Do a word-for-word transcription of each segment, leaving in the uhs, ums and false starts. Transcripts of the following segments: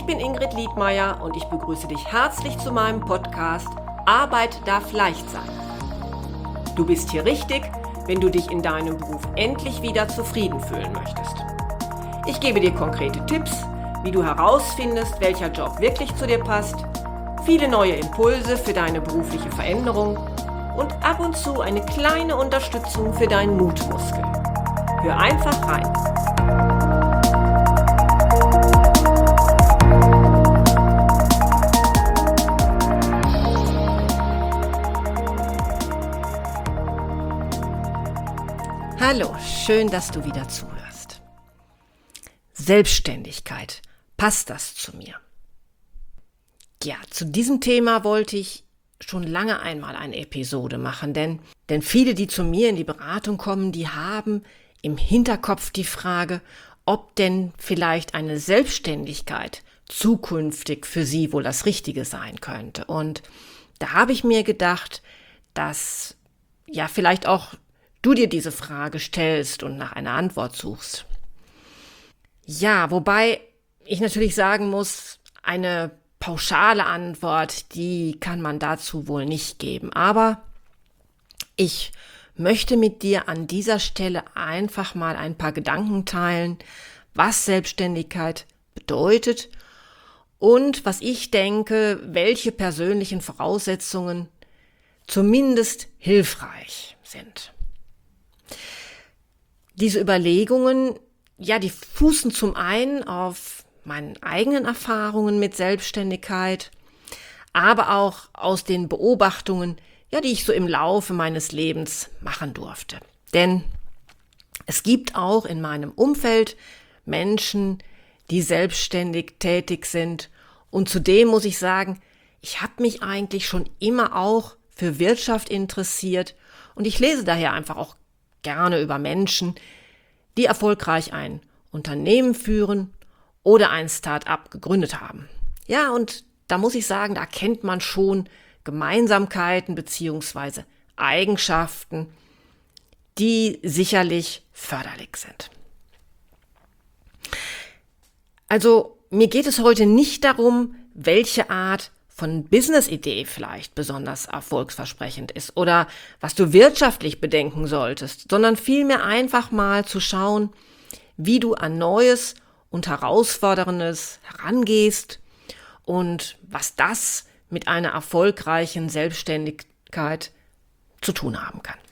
Ich bin Ingrid Liedmeier und ich begrüße dich herzlich zu meinem Podcast Arbeit darf leicht sein. Du bist hier richtig, wenn du dich in deinem Beruf endlich wieder zufrieden fühlen möchtest. Ich gebe dir konkrete Tipps, wie du herausfindest, welcher Job wirklich zu dir passt, viele neue Impulse für deine berufliche Veränderung und ab und zu eine kleine Unterstützung für deinen Mutmuskel. Hör einfach rein. Hallo, schön, dass du wieder zuhörst. Selbstständigkeit, passt das zu mir? Ja, zu diesem Thema wollte ich schon lange einmal eine Episode machen, denn, denn viele, die zu mir in die Beratung kommen, die haben im Hinterkopf die Frage, ob denn vielleicht eine Selbstständigkeit zukünftig für sie wohl das Richtige sein könnte. Und da habe ich mir gedacht, dass ja vielleicht auch du dir diese Frage stellst und nach einer Antwort suchst. Ja, wobei ich natürlich sagen muss, eine pauschale Antwort, die kann man dazu wohl nicht geben. Aber ich möchte mit dir an dieser Stelle einfach mal ein paar Gedanken teilen, was Selbstständigkeit bedeutet und was ich denke, welche persönlichen Voraussetzungen zumindest hilfreich sind. Diese Überlegungen, ja, die fußen zum einen auf meinen eigenen Erfahrungen mit Selbstständigkeit, aber auch aus den Beobachtungen, ja, die ich so im Laufe meines Lebens machen durfte. Denn es gibt auch in meinem Umfeld Menschen, die selbstständig tätig sind. Und zudem muss ich sagen, ich habe mich eigentlich schon immer auch für Wirtschaft interessiert und ich lese daher einfach auch gerne über Menschen, die erfolgreich ein Unternehmen führen oder ein Start-up gegründet haben. Ja, und da muss ich sagen, da erkennt man schon Gemeinsamkeiten beziehungsweise Eigenschaften, die sicherlich förderlich sind. Also mir geht es heute nicht darum, welche Art von Business-Idee vielleicht besonders erfolgsversprechend ist oder was du wirtschaftlich bedenken solltest, sondern vielmehr einfach mal zu schauen, wie du an Neues und Herausforderndes herangehst und was das mit einer erfolgreichen Selbstständigkeit zu tun haben kann.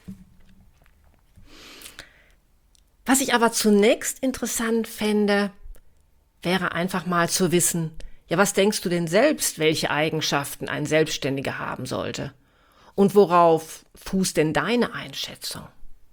Was ich aber zunächst interessant fände, wäre einfach mal zu wissen, ja, was denkst du denn selbst, welche Eigenschaften ein Selbstständiger haben sollte? Und worauf fußt denn deine Einschätzung?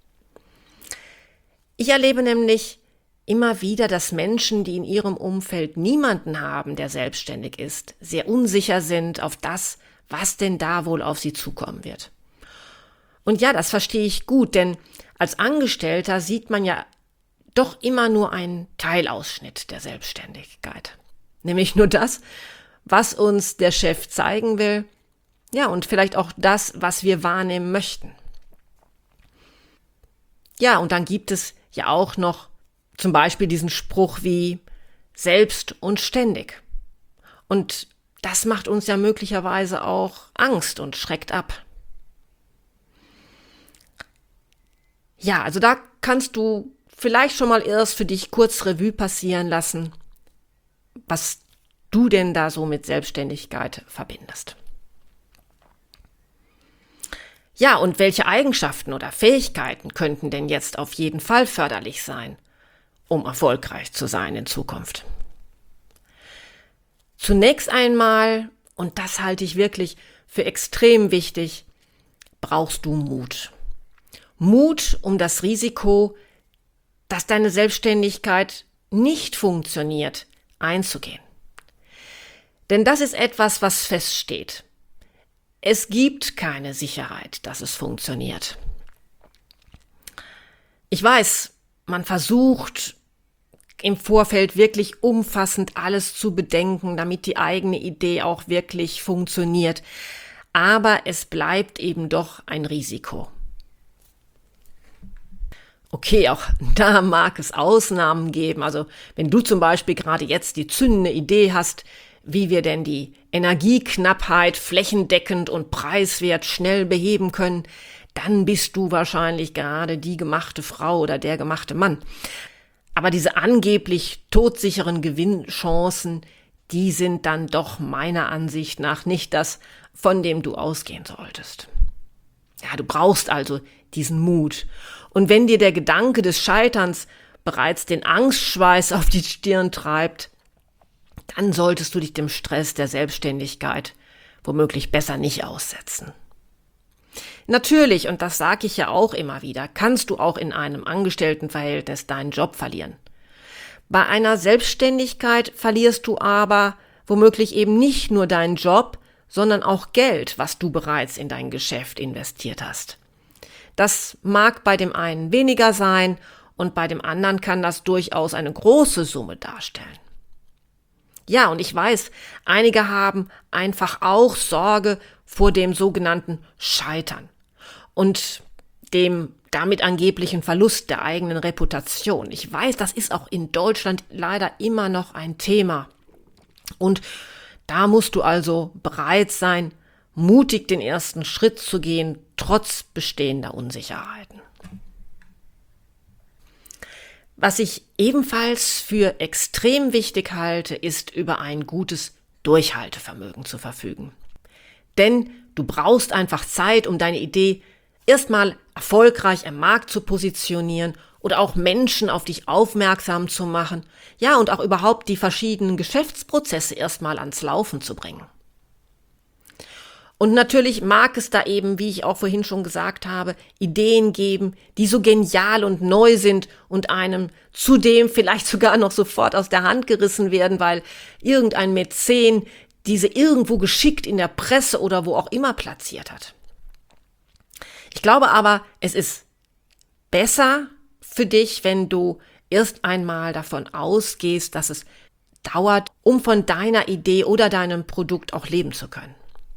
Ich erlebe nämlich immer wieder, dass Menschen, die in ihrem Umfeld niemanden haben, der selbstständig ist, sehr unsicher sind auf das, was denn da wohl auf sie zukommen wird. Und ja, das verstehe ich gut, denn als Angestellter sieht man ja doch immer nur einen Teilausschnitt der Selbstständigkeit. Nämlich nur das, was uns der Chef zeigen will, ja, und vielleicht auch das, was wir wahrnehmen möchten. Ja, und dann gibt es ja auch noch zum Beispiel diesen Spruch wie selbst und ständig. Und das macht uns ja möglicherweise auch Angst und schreckt ab. Ja, also da kannst du vielleicht schon mal erst für dich kurz Revue passieren lassen, was du denn da so mit Selbstständigkeit verbindest. Ja, und welche Eigenschaften oder Fähigkeiten könnten denn jetzt auf jeden Fall förderlich sein, um erfolgreich zu sein in Zukunft? Zunächst einmal, und das halte ich wirklich für extrem wichtig, brauchst du Mut. Mut, um das Risiko, dass deine Selbstständigkeit nicht funktioniert, einzugehen. Denn das ist etwas, was feststeht. Es gibt keine Sicherheit, dass es funktioniert. Ich weiß, man versucht im Vorfeld wirklich umfassend alles zu bedenken, damit die eigene Idee auch wirklich funktioniert. Aber es bleibt eben doch ein Risiko. Okay, auch da mag es Ausnahmen geben. Also wenn du zum Beispiel gerade jetzt die zündende Idee hast, wie wir denn die Energieknappheit flächendeckend und preiswert schnell beheben können, dann bist du wahrscheinlich gerade die gemachte Frau oder der gemachte Mann. Aber diese angeblich todsicheren Gewinnchancen, die sind dann doch meiner Ansicht nach nicht das, von dem du ausgehen solltest. Ja, du brauchst also diesen Mut. Und wenn dir der Gedanke des Scheiterns bereits den Angstschweiß auf die Stirn treibt, dann solltest du dich dem Stress der Selbstständigkeit womöglich besser nicht aussetzen. Natürlich, und das sage ich ja auch immer wieder, kannst du auch in einem Angestelltenverhältnis deinen Job verlieren. Bei einer Selbstständigkeit verlierst du aber womöglich eben nicht nur deinen Job, sondern auch Geld, was du bereits in dein Geschäft investiert hast. Das mag bei dem einen weniger sein und bei dem anderen kann das durchaus eine große Summe darstellen. Ja, und ich weiß, einige haben einfach auch Sorge vor dem sogenannten Scheitern und dem damit angeblichen Verlust der eigenen Reputation. Ich weiß, das ist auch in Deutschland leider immer noch ein Thema. Und da musst du also bereit sein, mutig den ersten Schritt zu gehen, trotz bestehender Unsicherheiten. Was ich ebenfalls für extrem wichtig halte, ist, über ein gutes Durchhaltevermögen zu verfügen. Denn du brauchst einfach Zeit, um deine Idee erstmal erfolgreich am Markt zu positionieren oder auch Menschen auf dich aufmerksam zu machen, ja, und auch überhaupt die verschiedenen Geschäftsprozesse erstmal ans Laufen zu bringen. Und natürlich mag es da eben, wie ich auch vorhin schon gesagt habe, Ideen geben, die so genial und neu sind und einem zudem vielleicht sogar noch sofort aus der Hand gerissen werden, weil irgendein Mäzen diese irgendwo geschickt in der Presse oder wo auch immer platziert hat. Ich glaube aber, es ist besser für dich, wenn du erst einmal davon ausgehst, dass es dauert, um von deiner Idee oder deinem Produkt auch leben zu können.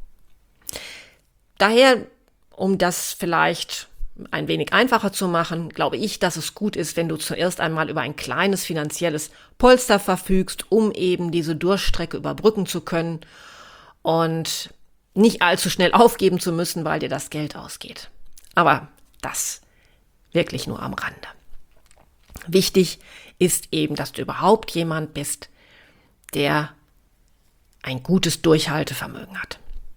Daher, um das vielleicht ein wenig einfacher zu machen, glaube ich, dass es gut ist, wenn du zuerst einmal über ein kleines finanzielles Polster verfügst, um eben diese Durchstrecke überbrücken zu können und nicht allzu schnell aufgeben zu müssen, weil dir das Geld ausgeht. Aber das wirklich nur am Rande. Wichtig ist eben, dass du überhaupt jemand bist, der ein gutes Durchhaltevermögen hat.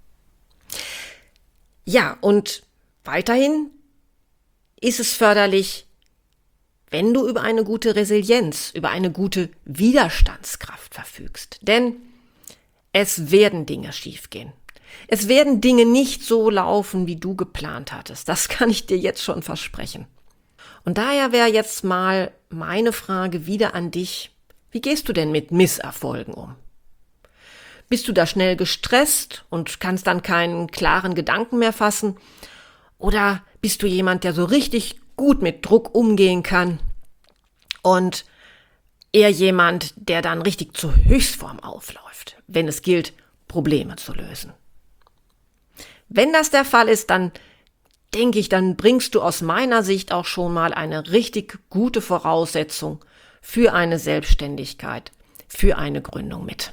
Ja, und weiterhin ist es förderlich, wenn du über eine gute Resilienz, über eine gute Widerstandskraft verfügst. Denn es werden Dinge schiefgehen. Es werden Dinge nicht so laufen, wie du geplant hattest. Das kann ich dir jetzt schon versprechen. Und daher wäre jetzt mal meine Frage wieder an dich. Wie gehst du denn mit Misserfolgen um? Bist du da schnell gestresst und kannst dann keinen klaren Gedanken mehr fassen? Oder bist du jemand, der so richtig gut mit Druck umgehen kann und eher jemand, der dann richtig zur Höchstform aufläuft, wenn es gilt, Probleme zu lösen? Wenn das der Fall ist, dann denke ich, dann bringst du aus meiner Sicht auch schon mal eine richtig gute Voraussetzung für eine Selbstständigkeit, für eine Gründung mit.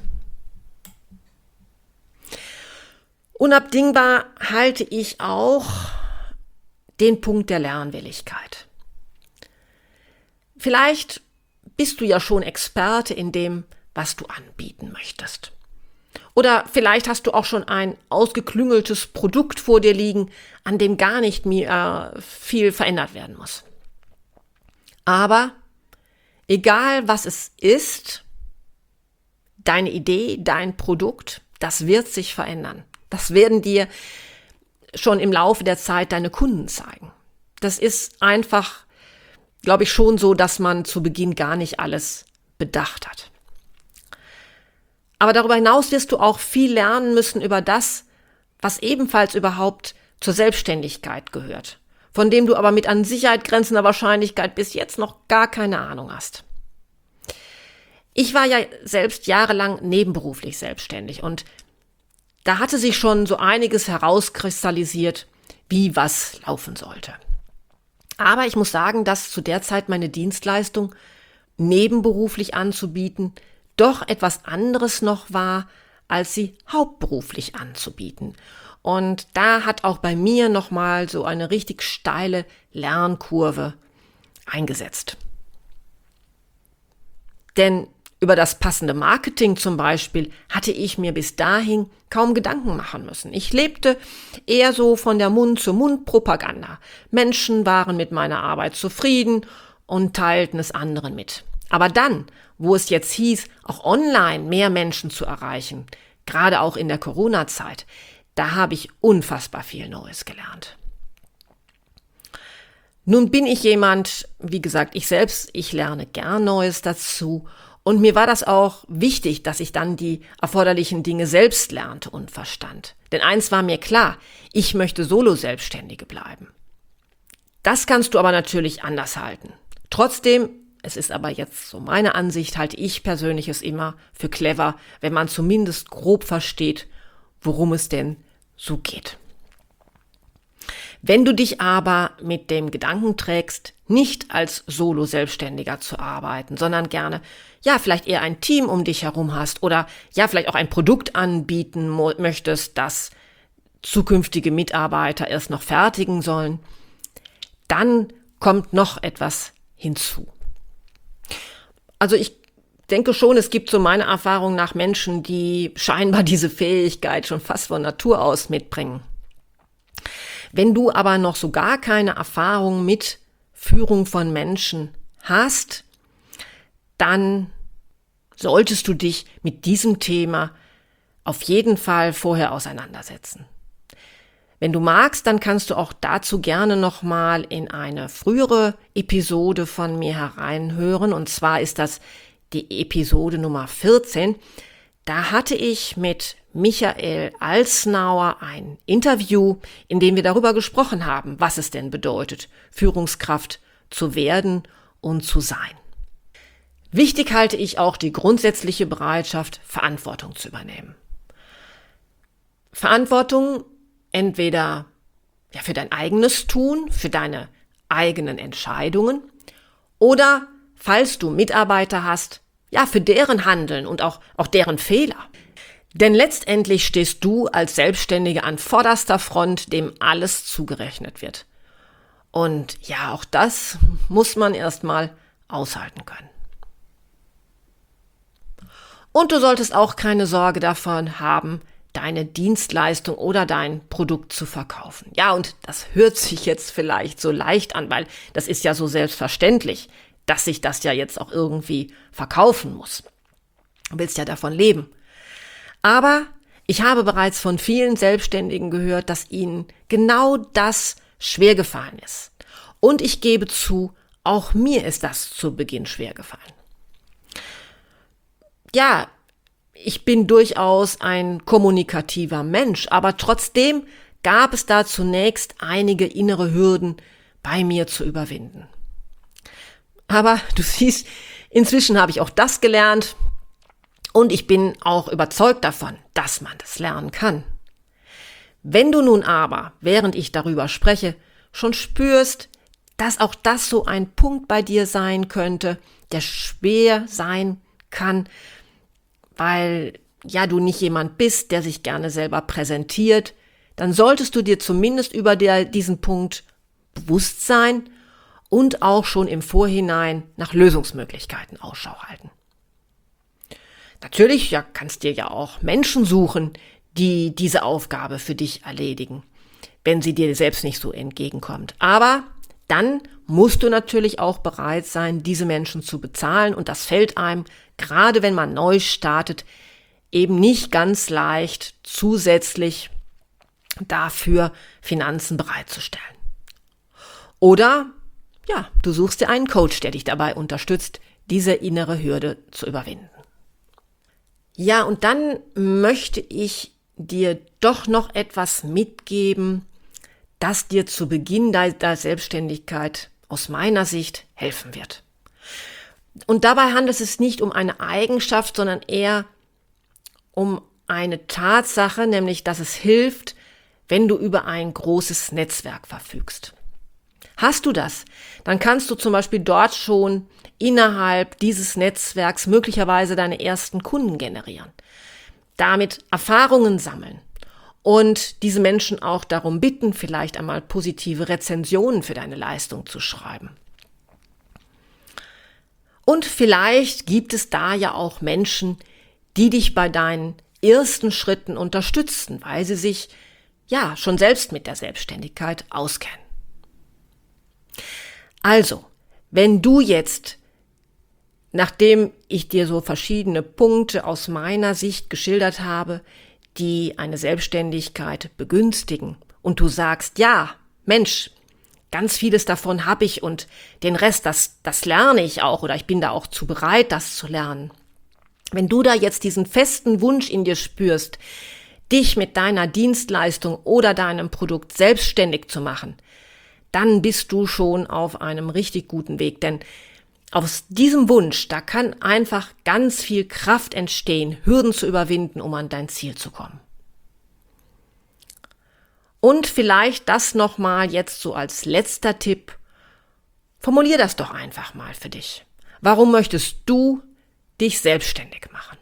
Unabdingbar halte ich auch den Punkt der Lernwilligkeit. Vielleicht bist du ja schon Experte in dem, was du anbieten möchtest. Oder vielleicht hast du auch schon ein ausgeklüngeltes Produkt vor dir liegen, an dem gar nicht mehr viel verändert werden muss. Aber egal was es ist, deine Idee, dein Produkt, das wird sich verändern. Das werden dir schon im Laufe der Zeit deine Kunden zeigen. Das ist einfach, glaube ich, schon so, dass man zu Beginn gar nicht alles bedacht hat. Aber darüber hinaus wirst du auch viel lernen müssen über das, was ebenfalls überhaupt zur Selbstständigkeit gehört, von dem du aber mit an Sicherheit grenzender Wahrscheinlichkeit bis jetzt noch gar keine Ahnung hast. Ich war ja selbst jahrelang nebenberuflich selbstständig und da hatte sich schon so einiges herauskristallisiert, wie was laufen sollte. Aber ich muss sagen, dass zu der Zeit meine Dienstleistung nebenberuflich anzubieten doch etwas anderes noch war, als sie hauptberuflich anzubieten. Und da hat auch bei mir nochmal so eine richtig steile Lernkurve eingesetzt. Denn über das passende Marketing zum Beispiel hatte ich mir bis dahin kaum Gedanken machen müssen. Ich lebte eher so von der Mund-zu-Mund-Propaganda. Menschen waren mit meiner Arbeit zufrieden und teilten es anderen mit. Aber dann, wo es jetzt hieß, auch online mehr Menschen zu erreichen, gerade auch in der Corona-Zeit, da habe ich unfassbar viel Neues gelernt. Nun bin ich jemand, wie gesagt, ich selbst, ich lerne gern Neues dazu. Und mir war das auch wichtig, dass ich dann die erforderlichen Dinge selbst lernte und verstand. Denn eins war mir klar, ich möchte Solo-Selbstständige bleiben. Das kannst du aber natürlich anders halten. Trotzdem, es ist aber jetzt so meine Ansicht, halte ich persönlich es immer für clever, wenn man zumindest grob versteht, worum es denn so geht. Wenn du dich aber mit dem Gedanken trägst, nicht als Solo-Selbstständiger zu arbeiten, sondern gerne, ja, vielleicht eher ein Team um dich herum hast oder ja, vielleicht auch ein Produkt anbieten mo- möchtest, das zukünftige Mitarbeiter erst noch fertigen sollen, dann kommt noch etwas hinzu. Also ich denke schon, es gibt so meiner Erfahrung nach Menschen, die scheinbar diese Fähigkeit schon fast von Natur aus mitbringen. Wenn du aber noch so gar keine Erfahrung mit Führung von Menschen hast, dann solltest du dich mit diesem Thema auf jeden Fall vorher auseinandersetzen. Wenn du magst, dann kannst du auch dazu gerne nochmal in eine frühere Episode von mir hereinhören. Und zwar ist das die Episode Nummer vierzehn. Da hatte ich mit Michael Alsnauer ein Interview, in dem wir darüber gesprochen haben, was es denn bedeutet, Führungskraft zu werden und zu sein. Wichtig halte ich auch die grundsätzliche Bereitschaft, Verantwortung zu übernehmen. Verantwortung entweder ja, für dein eigenes Tun, für deine eigenen Entscheidungen oder, falls du Mitarbeiter hast, ja, für deren Handeln und auch, auch deren Fehler. Denn letztendlich stehst du als Selbstständige an vorderster Front, dem alles zugerechnet wird. Und ja, auch das muss man erstmal aushalten können. Und du solltest auch keine Sorge davon haben, deine Dienstleistung oder dein Produkt zu verkaufen. Ja, und das hört sich jetzt vielleicht so leicht an, weil das ist ja so selbstverständlich, dass sich das ja jetzt auch irgendwie verkaufen muss. Du willst ja davon leben. Aber ich habe bereits von vielen Selbstständigen gehört, dass ihnen genau das schwer gefallen ist. Und ich gebe zu, auch mir ist das zu Beginn schwer gefallen. Ja, ich bin durchaus ein kommunikativer Mensch, aber trotzdem gab es da zunächst einige innere Hürden bei mir zu überwinden. Aber du siehst, inzwischen habe ich auch das gelernt und ich bin auch überzeugt davon, dass man das lernen kann. Wenn du nun aber, während ich darüber spreche, schon spürst, dass auch das so ein Punkt bei dir sein könnte, der schwer sein kann, weil ja du nicht jemand bist, der sich gerne selber präsentiert, dann solltest du dir zumindest über der, diesen Punkt bewusst sein und auch schon im Vorhinein nach Lösungsmöglichkeiten Ausschau halten. Natürlich ja, kannst dir ja auch Menschen suchen, die diese Aufgabe für dich erledigen, wenn sie dir selbst nicht so entgegenkommt. Aber dann musst du natürlich auch bereit sein, diese Menschen zu bezahlen und das fällt einem, gerade wenn man neu startet, eben nicht ganz leicht, zusätzlich dafür Finanzen bereitzustellen. Oder ja, du suchst dir einen Coach, der dich dabei unterstützt, diese innere Hürde zu überwinden. Ja, und dann möchte ich dir doch noch etwas mitgeben, das dir zu Beginn deiner Selbstständigkeit aus meiner Sicht helfen wird. Und dabei handelt es sich nicht um eine Eigenschaft, sondern eher um eine Tatsache, nämlich dass es hilft, wenn du über ein großes Netzwerk verfügst. Hast du das, dann kannst du zum Beispiel dort schon innerhalb dieses Netzwerks möglicherweise deine ersten Kunden generieren, damit Erfahrungen sammeln und diese Menschen auch darum bitten, vielleicht einmal positive Rezensionen für deine Leistung zu schreiben. Und vielleicht gibt es da ja auch Menschen, die dich bei deinen ersten Schritten unterstützen, weil sie sich ja schon selbst mit der Selbstständigkeit auskennen. Also, wenn du jetzt, nachdem ich dir so verschiedene Punkte aus meiner Sicht geschildert habe, die eine Selbstständigkeit begünstigen und du sagst, ja, Mensch, ganz vieles davon habe ich und den Rest, das, das lerne ich auch oder ich bin da auch zu bereit, das zu lernen. Wenn du da jetzt diesen festen Wunsch in dir spürst, dich mit deiner Dienstleistung oder deinem Produkt selbstständig zu machen, dann bist du schon auf einem richtig guten Weg. Denn aus diesem Wunsch, da kann einfach ganz viel Kraft entstehen, Hürden zu überwinden, um an dein Ziel zu kommen. Und vielleicht das nochmal jetzt so als letzter Tipp. Formulier das doch einfach mal für dich. Warum möchtest du dich selbstständig machen?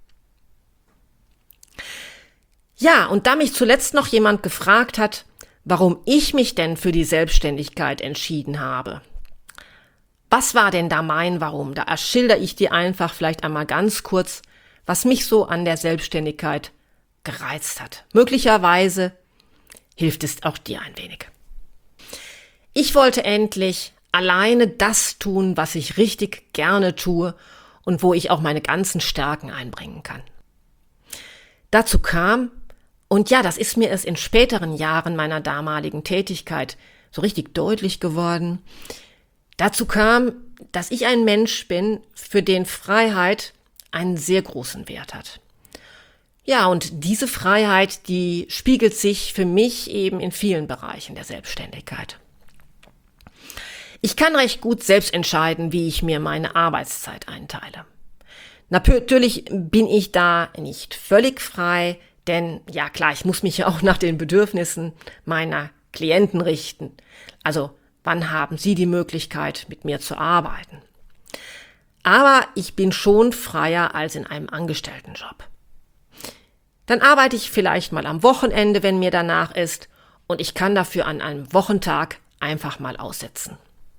Ja, und da mich zuletzt noch jemand gefragt hat, warum ich mich denn für die Selbstständigkeit entschieden habe. Was war denn da mein Warum? Da schildere ich dir einfach vielleicht einmal ganz kurz, was mich so an der Selbstständigkeit gereizt hat. Möglicherweise hilft es auch dir ein wenig. Ich wollte endlich alleine das tun, was ich richtig gerne tue und wo ich auch meine ganzen Stärken einbringen kann. Dazu kam, und ja, das ist mir erst in späteren Jahren meiner damaligen Tätigkeit so richtig deutlich geworden. Dazu kam, dass ich ein Mensch bin, für den Freiheit einen sehr großen Wert hat. Ja, und diese Freiheit, die spiegelt sich für mich eben in vielen Bereichen der Selbstständigkeit. Ich kann recht gut selbst entscheiden, wie ich mir meine Arbeitszeit einteile. Natürlich bin ich da nicht völlig frei, denn ja klar, ich muss mich ja auch nach den Bedürfnissen meiner Klienten richten. Also wann haben sie die Möglichkeit, mit mir zu arbeiten? Aber ich bin schon freier als in einem Angestelltenjob. Dann arbeite ich vielleicht mal am Wochenende, wenn mir danach ist, und ich kann dafür an einem Wochentag einfach mal aussetzen.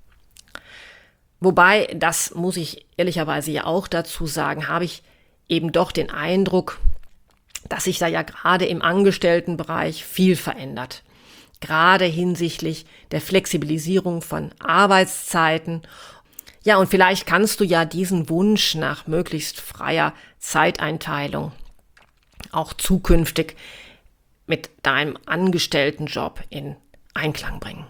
Wobei, das muss ich ehrlicherweise ja auch dazu sagen, habe ich eben doch den Eindruck, dass sich da ja gerade im Angestelltenbereich viel verändert. Gerade hinsichtlich der Flexibilisierung von Arbeitszeiten. Ja, und vielleicht kannst du ja diesen Wunsch nach möglichst freier Zeiteinteilung auch zukünftig mit deinem Angestelltenjob in Einklang bringen.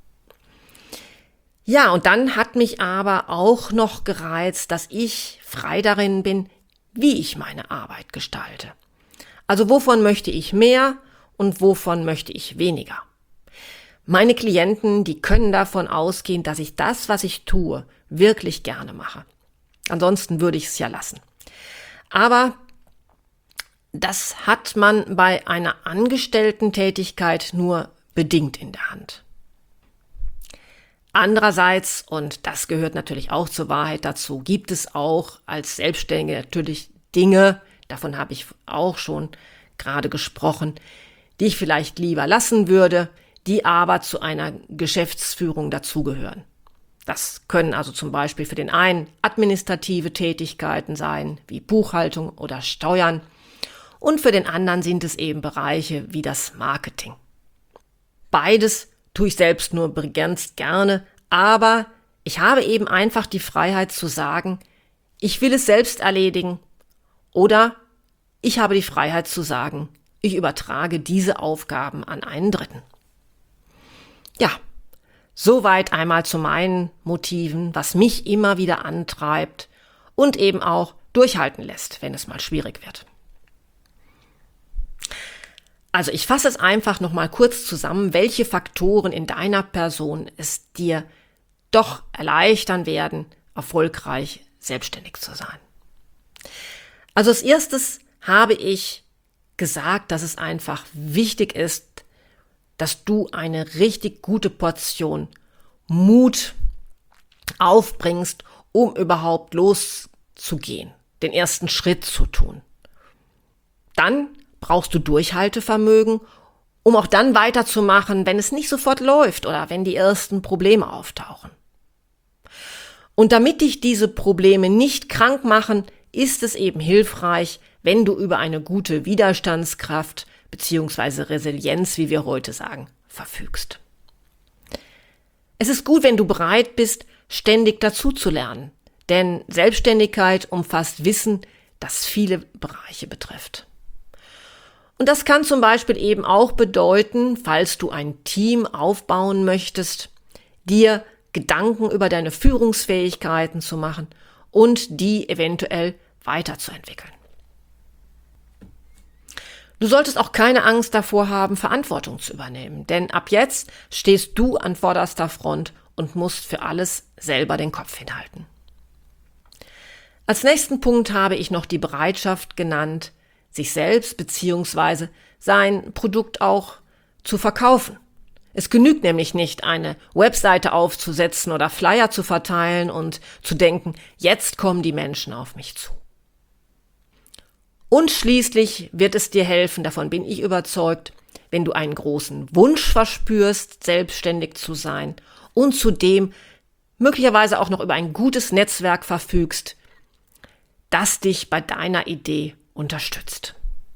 Ja, und dann hat mich aber auch noch gereizt, dass ich frei darin bin, wie ich meine Arbeit gestalte. Also wovon möchte ich mehr und wovon möchte ich weniger? Meine Klienten, die können davon ausgehen, dass ich das, was ich tue, wirklich gerne mache. Ansonsten würde ich es ja lassen. Aber das hat man bei einer Angestellten-Tätigkeit nur bedingt in der Hand. Andererseits, und das gehört natürlich auch zur Wahrheit dazu, gibt es auch als Selbstständige natürlich Dinge, davon habe ich auch schon gerade gesprochen, die ich vielleicht lieber lassen würde, die aber zu einer Geschäftsführung dazugehören. Das können also zum Beispiel für den einen administrative Tätigkeiten sein, wie Buchhaltung oder Steuern, und für den anderen sind es eben Bereiche wie das Marketing. Beides tue ich selbst nur begrenzt gerne, aber ich habe eben einfach die Freiheit zu sagen, ich will es selbst erledigen, oder ich habe die Freiheit zu sagen, ich übertrage diese Aufgaben an einen Dritten. Ja, soweit einmal zu meinen Motiven, was mich immer wieder antreibt und eben auch durchhalten lässt, wenn es mal schwierig wird. Also ich fasse es einfach nochmal kurz zusammen, welche Faktoren in deiner Person es dir doch erleichtern werden, erfolgreich selbstständig zu sein. Also als erstes habe ich gesagt, dass es einfach wichtig ist, dass du eine richtig gute Portion Mut aufbringst, um überhaupt loszugehen, den ersten Schritt zu tun. Dann brauchst du Durchhaltevermögen, um auch dann weiterzumachen, wenn es nicht sofort läuft oder wenn die ersten Probleme auftauchen. Und damit dich diese Probleme nicht krank machen, ist es eben hilfreich, wenn du über eine gute Widerstandskraft bzw. Resilienz, wie wir heute sagen, verfügst. Es ist gut, wenn du bereit bist, ständig dazuzulernen, denn Selbstständigkeit umfasst Wissen, das viele Bereiche betrifft. Und das kann zum Beispiel eben auch bedeuten, falls du ein Team aufbauen möchtest, dir Gedanken über deine Führungsfähigkeiten zu machen und die eventuell weiterzuentwickeln. Du solltest auch keine Angst davor haben, Verantwortung zu übernehmen, denn ab jetzt stehst du an vorderster Front und musst für alles selber den Kopf hinhalten. Als nächsten Punkt habe ich noch die Bereitschaft genannt, sich selbst bzw. sein Produkt auch zu verkaufen. Es genügt nämlich nicht, eine Webseite aufzusetzen oder Flyer zu verteilen und zu denken, jetzt kommen die Menschen auf mich zu. Und schließlich wird es dir helfen, davon bin ich überzeugt, wenn du einen großen Wunsch verspürst, selbstständig zu sein und zudem möglicherweise auch noch über ein gutes Netzwerk verfügst, das dich bei deiner Idee unterstützt.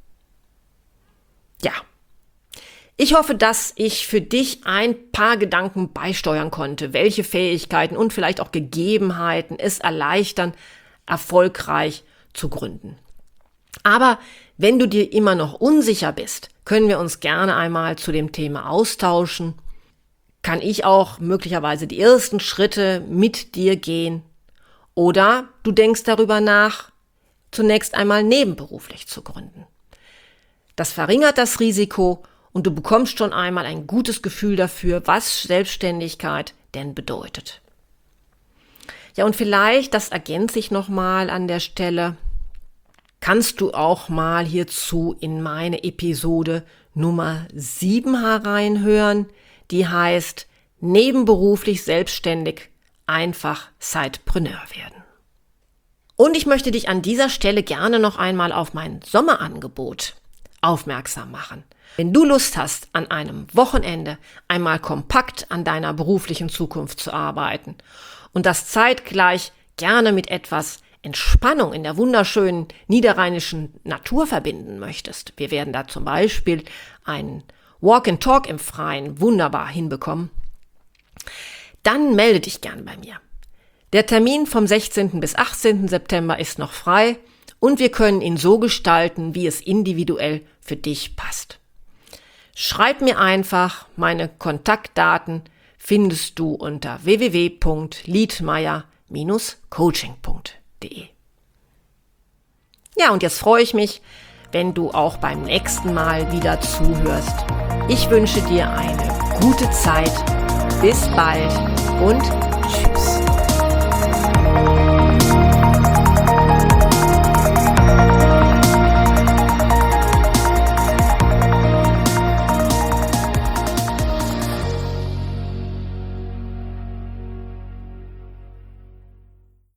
Ja, ich hoffe, dass ich für dich ein paar Gedanken beisteuern konnte, welche Fähigkeiten und vielleicht auch Gegebenheiten es erleichtern, erfolgreich zu gründen. Aber wenn du dir immer noch unsicher bist, können wir uns gerne einmal zu dem Thema austauschen. Kann ich auch möglicherweise die ersten Schritte mit dir gehen? Oder du denkst darüber nach, zunächst einmal nebenberuflich zu gründen. Das verringert das Risiko und du bekommst schon einmal ein gutes Gefühl dafür, was Selbstständigkeit denn bedeutet. Ja, und vielleicht, das ergänze ich nochmal an der Stelle, kannst du auch mal hierzu in meine Episode Nummer sieben hereinhören, die heißt Nebenberuflich selbstständig, einfach Sidepreneur werden. Und ich möchte dich an dieser Stelle gerne noch einmal auf mein Sommerangebot aufmerksam machen. Wenn du Lust hast, an einem Wochenende einmal kompakt an deiner beruflichen Zukunft zu arbeiten und das zeitgleich gerne mit etwas Entspannung in der wunderschönen niederrheinischen Natur verbinden möchtest, wir werden da zum Beispiel einen Walk and Talk im Freien wunderbar hinbekommen, dann melde dich gern bei mir. Der Termin vom sechzehnten bis achtzehnten September ist noch frei und wir können ihn so gestalten, wie es individuell für dich passt. Schreib mir einfach, meine Kontaktdaten findest du unter w w w punkt liedmeier Bindestrich coaching punkt de. Ja, und jetzt freue ich mich, wenn du auch beim nächsten Mal wieder zuhörst. Ich wünsche dir eine gute Zeit. Bis bald und